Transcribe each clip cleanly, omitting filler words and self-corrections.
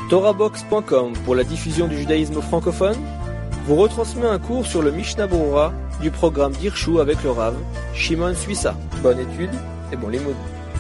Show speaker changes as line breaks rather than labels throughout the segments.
TorahBox.com pour la diffusion du judaïsme francophone vous retransmet un cours sur le Mishnah Berurah du programme d'Hirshu avec le Rav Shimon Suissa. Bonne étude et bon limoud.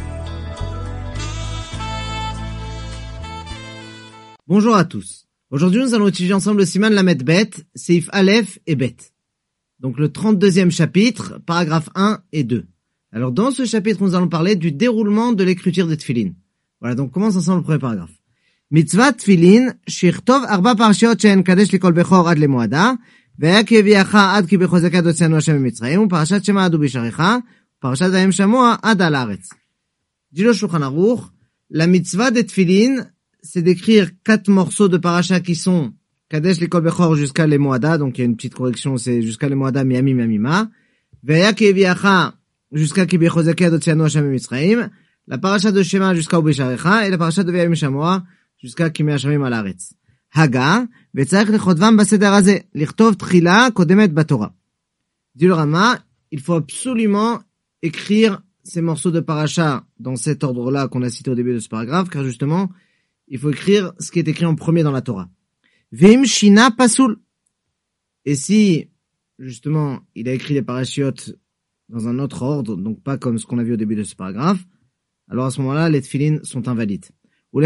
Bonjour à tous. Aujourd'hui, nous allons étudier ensemble le Siman Lamed Bet, Seif Aleph et Bet. Donc le 32e chapitre, paragraphes 1 et 2. Alors dans ce chapitre, nous allons parler du déroulement de l'écriture des Tfilin. Voilà, donc commence ensemble le premier paragraphe. Mitzvat Tfilin, shirtov arba parshiot she'en kadesh likol bechor ad lemoada, ve'ya ki heviacha ad ki bechozeket otzenu Hashem b'Mitzrayim, u'parashat shema adu b'sharecha, u'parashat vayem shamoa ad al haaretz. Dit le Shulchan Aruch, la mitzvah des Tfilin, c'est d'écrire 4 morceaux de parasha qui sont kadesh likol bechor jusqu'à lemoada, donc il y a une petite correction, c'est jusqu'à lemoada miami miamima, ve'ya ki heviacha jusqu'à ki bechozeket otzenu Hashem b'Mitzrayim, la paracha de Shema jusqu'à Ubisharecha et la paracha de Vayem Shamoa jusqu'à Kimei Hashamim al Haaretz. Haga, ve'tzarech lechodvam baseder hazeh, lichtov tchila kodemet batorah. Dit le Rama, il faut absolument écrire ces morceaux de paracha dans cet ordre-là qu'on a cité au début de ce paragraphe, car justement, il faut écrire ce qui est écrit en premier dans la Torah. Ve'im shina pasul. Et si, justement, il a écrit les parachiotes dans un autre ordre, donc pas comme ce qu'on a vu au début de ce paragraphe, alors à ce moment-là, les tfilin sont invalides. Et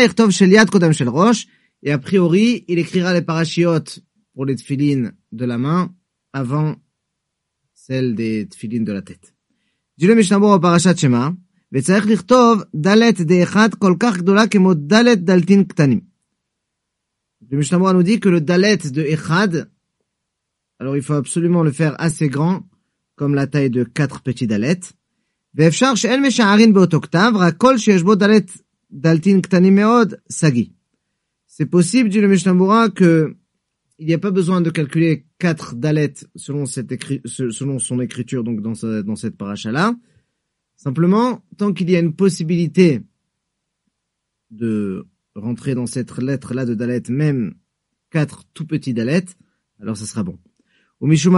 a priori, il écrira les parachiotes pour les tfilin de la main avant celle des tfilin de la tête. Dit le Mishnah Berurah au parashat Shema, וצריך לכתוב דלת דאחד כל כך גדולה כמו דלת דלתין קטנים. Le Mishnah Berurah nous dit que le dalet de Echad, alors il faut absolument le faire assez grand, comme la taille de 4 petits dalets. ואפשר שאין משערין באותו כתב, רק כל שיש בו דלת דלתין קטנים מאוד, סגי. C'est possible, dit le Mishnah Berurah, que il n'y a pas besoin de calculer 4 dalets selon son écriture, donc dans cette paracha-là. Simplement, tant qu'il y a une possibilité de rentrer dans cette lettre-là de dalet, même 4 tout petits dalets, alors ça sera bon. Et c'est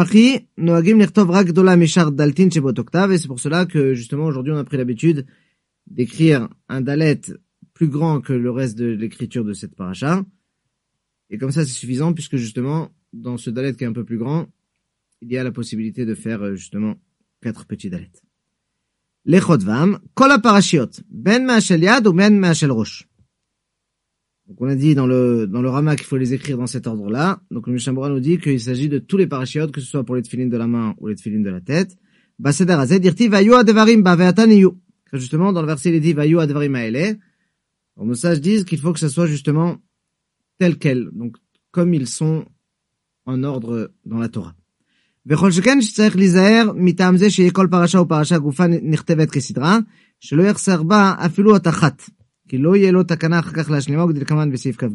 pour cela que, justement, aujourd'hui, on a pris l'habitude d'écrire un dalet plus grand que le reste de l'écriture de cette paracha. Et comme ça, c'est suffisant, puisque, justement, dans ce dalet qui est un peu plus grand, il y a la possibilité de faire, justement, 4 petits dalets. Les chodvam, kol parashiot, ben ma'ashel yad ou ben ma'ashel rosh. Donc on a dit dans le Rama qu'il faut les écrire dans cet ordre-là. Donc le Mishnah Berurah nous dit qu'il s'agit de tous les parachiotes, que ce soit pour les tfilin de la main ou les tfilin de la tête. Baseder hazeh dirti vayu advarim ba ve'ata niyu. Justement, dans le verset il est dit vayu advarim ha'eleh. Alors nos sages disent qu'il faut que ce soit justement tel quel, donc comme ils sont en ordre dans la Torah. וכל שכן שצריך להיזהר מטעם זה שיהיה כל פרשה ופרשה גופה נכתבת כסדרה, שלא יחסר בה אפילו אות אחת. כי לא יהיה לו תקנה אחר כך להשלימה כדלקמן בסעיף כ"ג.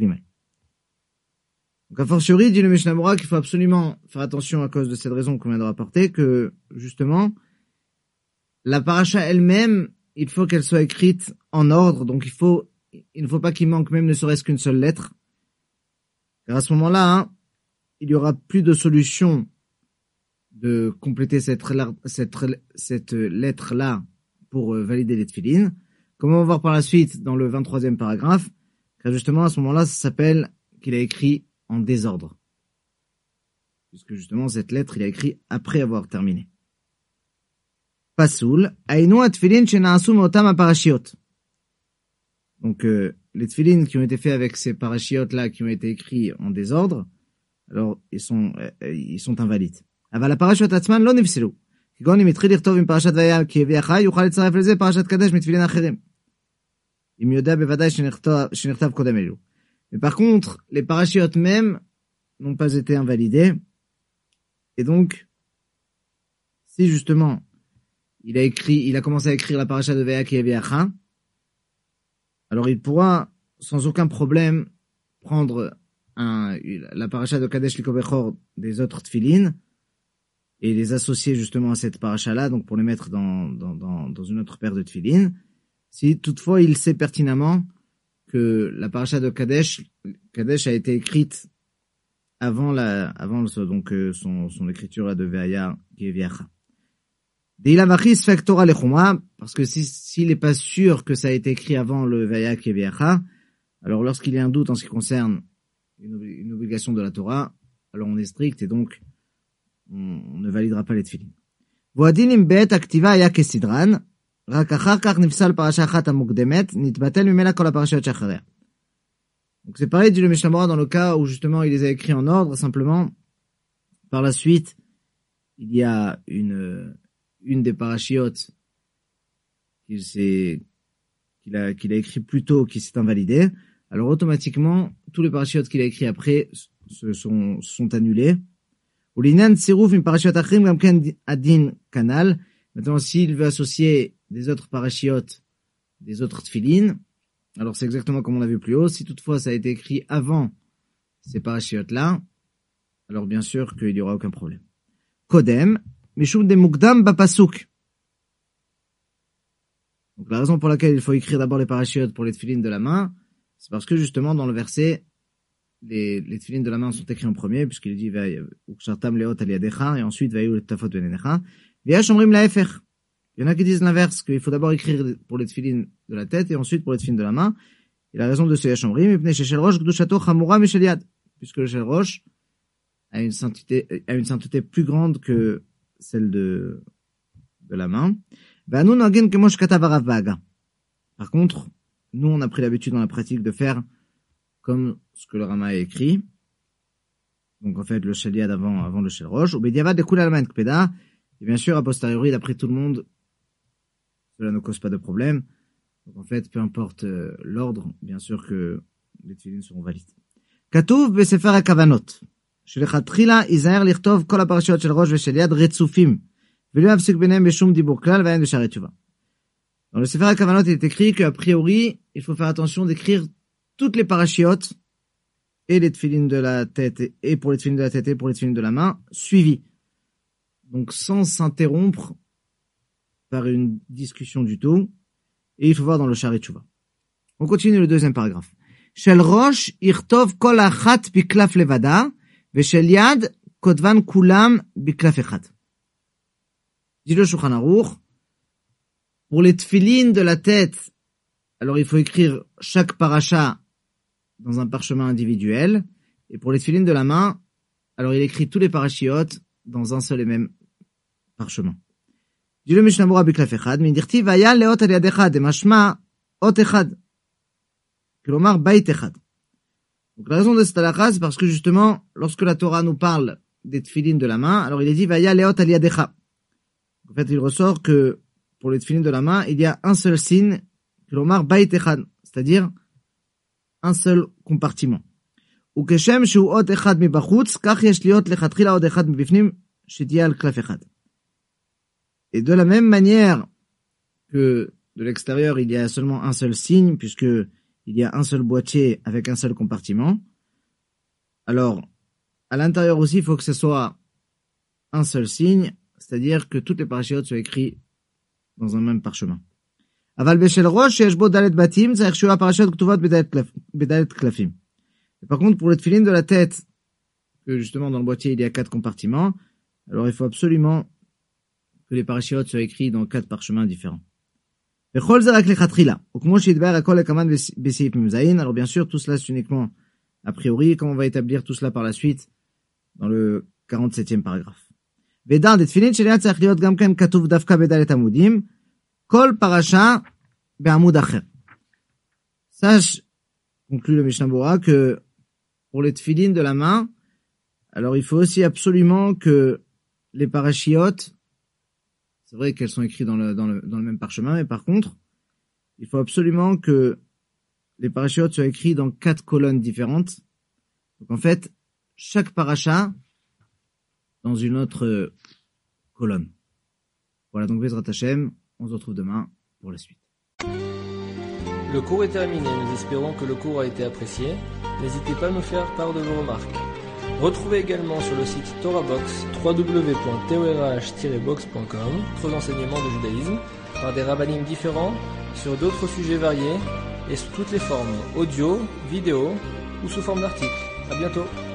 Donc a fortiori, dit le Mishnah Berurah qu'il faut absolument faire attention à cause de cette raison qu'on vient de rapporter, que justement, la paracha elle-même, il faut qu'elle soit écrite en ordre, donc il ne faut pas qu'il manque même ne serait-ce qu'une seule lettre. Car à ce moment-là, il y aura plus de solution de compléter cette lettre-là pour valider les tfilin. Comme on va voir par la suite dans le 23e paragraphe, car justement à ce moment-là, ça s'appelle qu'il a écrit en désordre. Puisque justement cette lettre, il a écrit après avoir terminé. Pasoul, aïnou atfilin shena'asu me'otam parashiot. Donc les tfilin qui ont été faits avec ces parashiot-là, qui ont été écrits en désordre, alors ils sont invalides. אבל הפרשות עצמן לא נפסלו. כגון אם התחיל לכתוב עם פרשת והיה כי הביא החי, יוכל לצרף לזה פרשת קדש מתפילין אחרים. אם יודע בוודאי שנכתב קודם אלו. Mais par contre, les parachiotes même n'ont pas été invalidés. Et donc, si justement, il a commencé à écrire la paracha de Veya qui avait Acha, alors il pourra, sans aucun problème, prendre la paracha de Kadesh Likol Bechor des autres tfilin, et les associer justement à cette paracha-là, donc pour les mettre dans une autre paire de tfilin, si toutefois il sait pertinemment que la paracha de Kadesh a été écrite avant son écriture là de Ve'aya qui est Viacha. Parce que s'il n'est pas sûr que ça a été écrit avant le Ve'aya qui est Viacha, Alors lorsqu'il y a un doute en ce qui concerne une obligation de la Torah, alors on est strict et donc on ne validera pas les tefilin. והדין אם בעת הכתיבה היה כסדרן, רק אחר כך נפסל פרשה אחת המוקדמת, נתבטל ממנה כל הפרשיות שאחריה. Donc c'est pareil, dit le Mishnah Berurah, dans le cas où justement il les a écrits en ordre, simplement, par la suite, il y a une des parachiotes qu'il a écrit plus tôt qui s'est invalidée. Alors automatiquement, tous les parachiotes qu'il a écrits après sont annulés. Maintenant, s'il veut associer des autres parachiotes, des autres tefilin, alors c'est exactement comme on l'a vu plus haut. Si toutefois ça a été écrit avant ces parachiotes-là, alors bien sûr qu'il n'y aura aucun problème. Kodem, mishum de mukdam bapasuk. Donc la raison pour laquelle il faut écrire d'abord les parachiotes pour les tefilin de la main, c'est parce que justement dans le verset, les tefilin de la main sont écrits en premier, puisqu'il dit ukshartam leot al yadecha, et ensuite vayu tafot benenecha. V'yash omrim laefer. Il y en a qui disent l'inverse, qu'il faut d'abord écrire pour les tefilin de la tête et ensuite pour les tefilin de la main. Et la raison de ce yash omrim, mipnei sheshel rosh kedushato chamura mishel yad, puisque le shel rosh a une sainteté plus grande que celle de la main. V'anu nagin kemo shekatav harav ba'aga. Par contre, nous on a pris l'habitude dans la pratique de faire comme ce que le Rama a écrit. Donc en fait le shel yad avant le shel rosh. Ou bediavad de kula alman kpeda. Et bien sûr a posteriori d'après tout le monde, cela ne cause pas de problème. Donc en fait, peu importe l'ordre, bien sûr que les tefilin seront valides. Katuv besefer hakavanot. שלכתחילה ייזהר לכתוב כל הפרשיות של ראש ושל יד רצופים, ולא יפסיק ביניהם בשום דיבור כלל ואין בשערי תשובה. Dans le Sefer HaKavanot, il est écrit qu'a priori, il faut faire attention d'écrire toutes les parachiotes, et les tefilin de la tête, et pour les tefilin de la tête, et pour les tefilin de la main, suivis. Donc sans s'interrompre par une discussion du tout, et il faut voir dans le Sha'arei Tshuva. On continue le deuxième paragraphe. Shel rosh irtov kol achat biklaf levada, ושל יד כותבן כולם בקלף אחד. Dit le Shulchan Aruch, pour les tefilin de la tête, alors il faut écrire chaque paracha dans un parchemin individuel, et pour les tefilin de la main, alors il écrit tous les parachiotes dans un seul et même parchemin. Dit le Mishnah Berurah בקלף אחד, מדכתיב היה לאות על יד אחד, דמשמע אות אחד. כלומר בית אחד. Donc la raison de cette halakha, c'est parce que justement, lorsque la Torah nous parle des tefilin de la main, alors il est dit Vaya leot al yadecha. En fait, il ressort que pour les tefilin de la main, il y a un seul signe, klomar bait echad, c'est-à-dire un seul compartiment. Ou keshem shu ot echad mi bachutz, kach yesh liot lechatchila od echad mi bifnim, shetiya al klaf echad. Et de la même manière que de l'extérieur, il y a seulement un seul signe, puisque il y a un seul boîtier avec un seul compartiment. Alors, à l'intérieur aussi, il faut que ce soit un seul signe, c'est-à-dire que toutes les parachiotes soient écrits dans un même parchemin. Aval beshel rosh yesh bo dalet batim, tzarich shu parachot ktuvot bedalet klafim. Par contre, pour le tefilin de la tête, que justement dans le boîtier il y a 4 compartiments, alors il faut absolument que les parachiotes soient écrits dans 4 parchemins différents. Alors bien sûr, tout cela c'est uniquement a priori, comme on va établir tout cela par la suite dans le 47e paragraphe. Sache, conclut le Mishnah Berurah, que pour les tefilin de la main, alors il faut aussi absolument que les parachiotes, c'est vrai qu'elles sont écrites dans le même parchemin, mais par contre, il faut absolument que les parachiotes soient écrits dans 4 colonnes différentes. Donc en fait, chaque paracha dans une autre colonne. Voilà, donc Bezrat Hashem, on se retrouve demain pour la suite.
Le cours est terminé, nous espérons que le cours a été apprécié. N'hésitez pas à nous faire part de vos remarques. Retrouvez également sur le site TorahBox www.torah-box.com d'autres enseignements de judaïsme par des rabbanim différents sur d'autres sujets variés et sous toutes les formes, audio, vidéo ou sous forme d'articles. À bientôt.